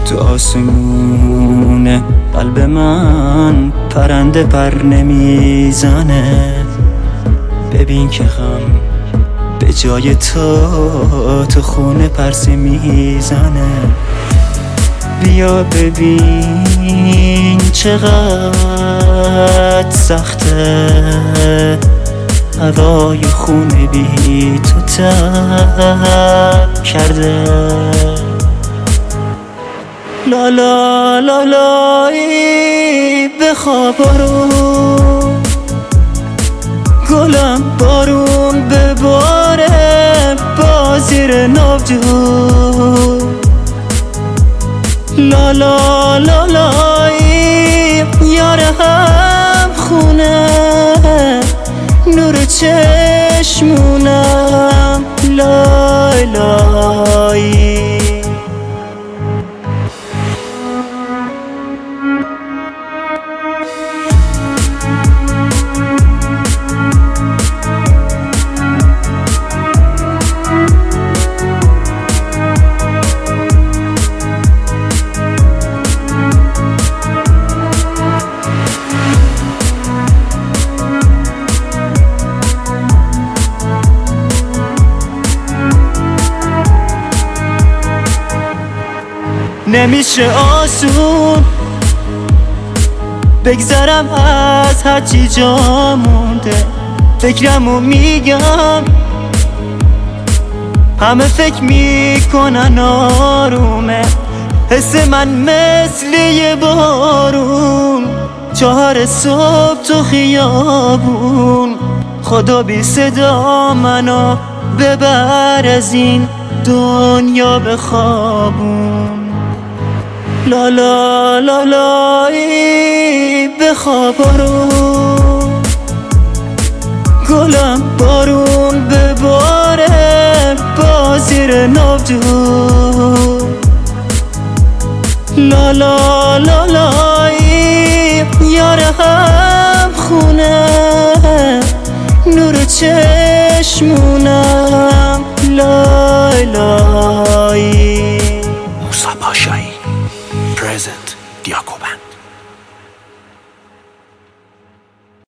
تو آسمون قلب من پرنده پر نمیزنه. ببین که غم به جای تو خونه پرسه میزنه. بیا ببین چقدر سخته هوای خونه بی تو تب کرده. لا لا لا لایی بخواب بارون، گلم بارون بباره با زیر ناودون. لا لا لا لایی یار هم خونه نور چشمونم. لای لایی نمیشه آسون بگذرم از هرچی جا مونده. فکرمو میگم همه فکر میکنن آرومه. حس من مثل یه بارون 4 صبح تو خیابون. خدا بی صدا منو ببر از این دنیا به خوابون. لا لا لا لایی بخواب بارون، گلم بارون بباره با زیر ناودون. لا لا لا لایی یار هم خونه نور چشمونم. لای لای